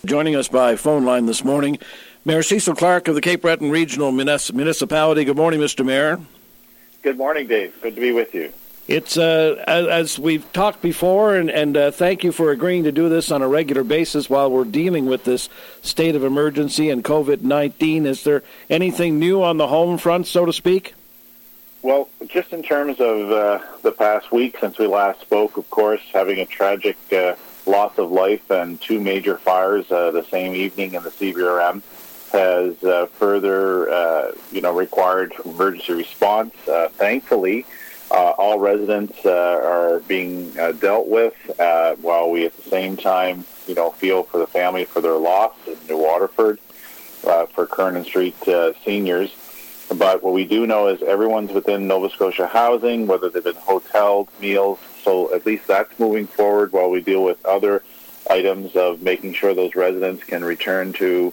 Joining us by phone line this morning, Mayor Cecil Clark of the Cape Breton Regional Municipality. Good morning, Mr. Mayor. Good morning, Dave. Good to be with you. It's, as we've talked before, and thank you for agreeing to do this on a regular basis while we're dealing with this state of emergency and COVID-19. Is there anything new on the home front, so to speak? Well, just in terms of the past week since we last spoke, of course, having a tragic loss of life and two major fires the same evening in the CBRM has further, required emergency response. Thankfully, all residents are being dealt with while we at the same time, feel for the family for their loss in New Waterford for Kernan Street seniors. But what we do know is everyone's within Nova Scotia housing, whether they've been hoteled, meals, so at least that's moving forward while we deal with other items of making sure those residents can return to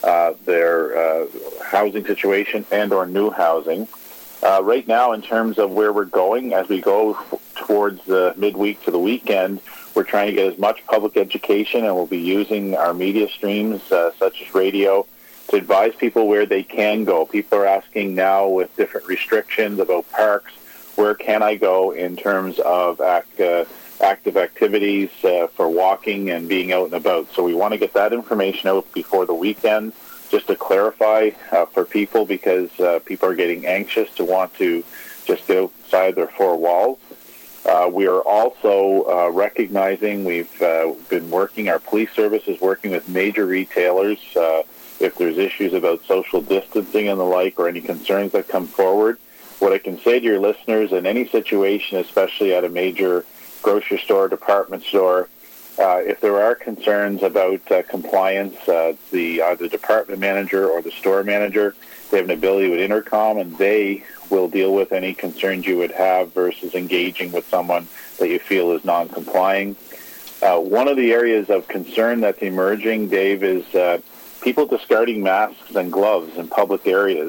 their housing situation and or new housing. Right now, in terms of where we're going, as we go towards the midweek to the weekend, we're trying to get as much public education, and we'll be using our media streams, such as radio, to advise people where they can go. People are asking now with different restrictions about parks, where can I go in terms of active activities for walking and being out and about. So we want to get that information out before the weekend, just to clarify for people, because people are getting anxious to want to just get outside their four walls. We are also recognizing we've been working, our police service is working with major retailers if there's issues about social distancing and the like, or any concerns that come forward. What I can say to your listeners, in any situation, especially at a major grocery store, department store, if there are concerns about compliance, the department manager or the store manager, they have an ability with intercom, and they will deal with any concerns you would have versus engaging with someone that you feel is non-complying. One of the areas of concern that's emerging, Dave, is people discarding masks and gloves in public areas.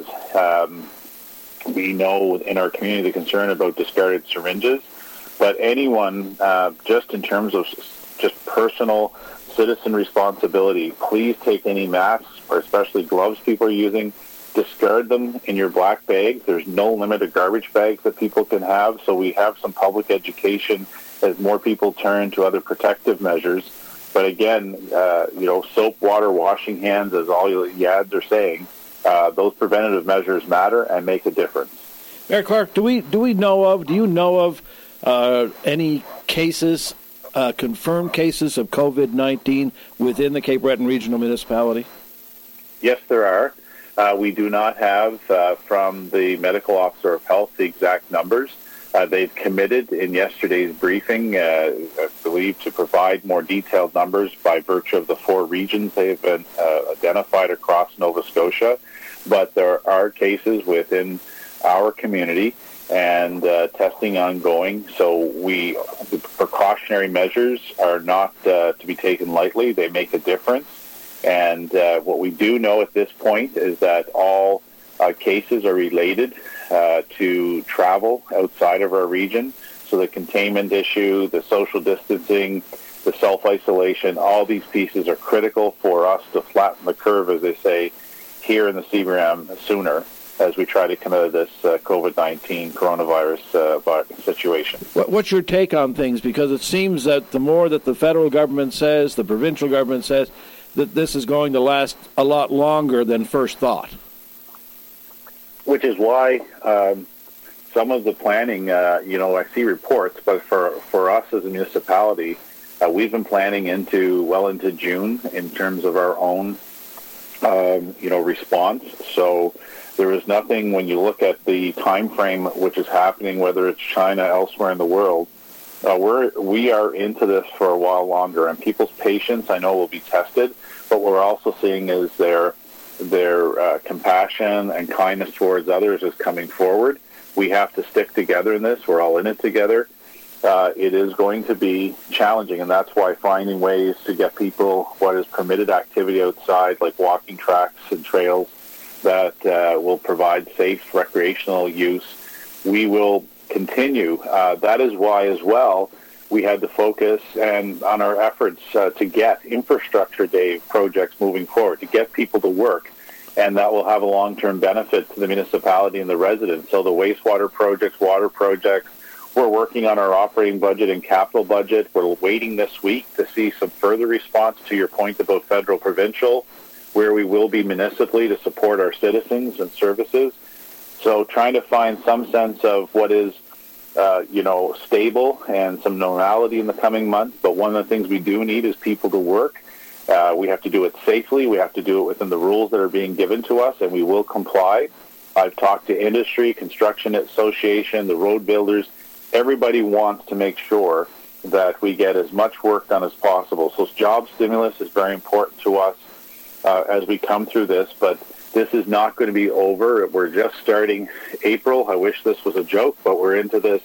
We know in our community the concern about discarded syringes, but anyone, just in terms of just personal citizen responsibility, please take any masks or especially gloves people are using, discard them in your black bag. There's no limit of garbage bags that people can have, so we have some public education as more people turn to other protective measures. But again, soap, water, washing hands, as all the ads are saying, those preventative measures matter and make a difference. Mayor Clark, do you know of any cases, confirmed cases of COVID-19 within the Cape Breton Regional Municipality? Yes, there are. We do not have from the Medical Officer of Health the exact numbers. They've committed in yesterday's briefing, I believe, to provide more detailed numbers by virtue of the 4 regions they have been identified across Nova Scotia. But there are cases within our community and testing ongoing. So the precautionary measures are not to be taken lightly. They make a difference. And what we do know at this point is that all cases are related to travel outside of our region. So the containment issue, the social distancing, the self-isolation, all these pieces are critical for us to flatten the curve, as they say, here in the CBRM sooner as we try to come out of this COVID-19 coronavirus situation. What's your take on things? Because it seems that the more that the federal government says, the provincial government says, that this is going to last a lot longer than first thought. Which is why some of the planning, I see reports, but for us as a municipality, we've been planning into June in terms of our own, response. So there is nothing, when you look at the time frame which is happening, whether it's China, elsewhere in the world, we are into this for a while longer, and people's patience, I know, will be tested, but what we're also seeing is their compassion and kindness towards others is coming forward. We have to stick together in this. We're all in it together. It is going to be challenging, and that's why finding ways to get people what is permitted activity outside, like walking tracks and trails that will provide safe recreational use, we will continue. That is why, as well, we had to focus and on our efforts to get Infrastructure Day projects moving forward, to get people to work, and that will have a long-term benefit to the municipality and the residents. So the wastewater projects, water projects, we're working on our operating budget and capital budget. We're waiting this week to see some further response to your point about federal, provincial, where we will be municipally to support our citizens and services. So trying to find some sense of what is stable and some normality in the coming months. But one of the things we do need is people to work. We have to do it safely. We have to do it within the rules that are being given to us, and we will comply. I've talked to industry, construction association, the road builders. Everybody wants to make sure that we get as much work done as possible. So job stimulus is very important to us as we come through this, but this is not going to be over. We're just starting April. I wish this was a joke, but we're into this,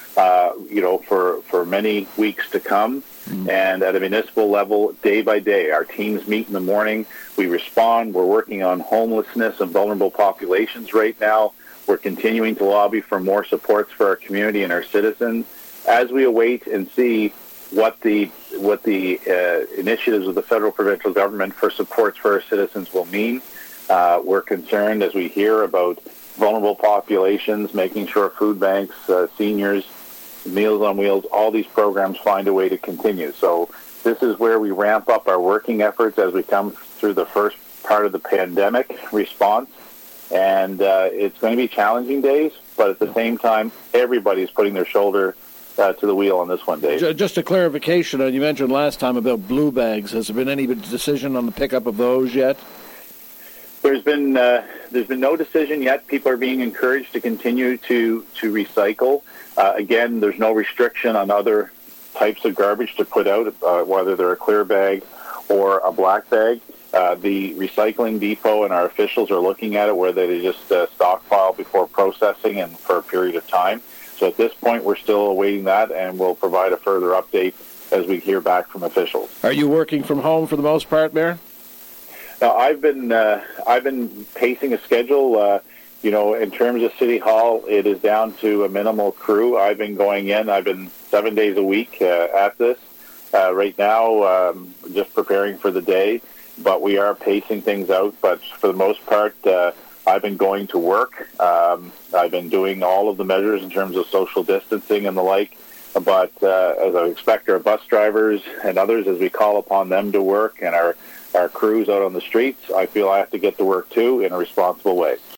for many weeks to come. And at a municipal level, day by day, our teams meet in the morning. We respond. We're working on homelessness and vulnerable populations right now. We're continuing to lobby for more supports for our community and our citizens as we await and see what the initiatives of the federal provincial government for supports for our citizens will mean. We're concerned as we hear about vulnerable populations, making sure food banks, seniors, Meals on Wheels, all these programs find a way to continue. So this is where we ramp up our working efforts as we come through the first part of the pandemic response. And it's going to be challenging days, but at the same time, everybody's putting their shoulder to the wheel on this one, Dave. Just a clarification, you mentioned last time about blue bags. Has there been any decision on the pickup of those yet? There's been no decision yet. People are being encouraged to continue to recycle. Again, there's no restriction on other types of garbage to put out, whether they're a clear bag or a black bag. The recycling depot and our officials are looking at it, where they just stockpile before processing and for a period of time. So at this point, we're still awaiting that, and we'll provide a further update as we hear back from officials. Are you working from home for the most part, Mayor? Now, I've been pacing a schedule. In terms of City Hall, it is down to a minimal crew. I've been going in. I've been 7 days a week at this. Right now, just preparing for the day. But we are pacing things out. But for the most part, I've been going to work. I've been doing all of the measures in terms of social distancing and the like. But as I expect our bus drivers and others, as we call upon them to work, and our crews out on the streets, I feel I have to get to work too in a responsible way.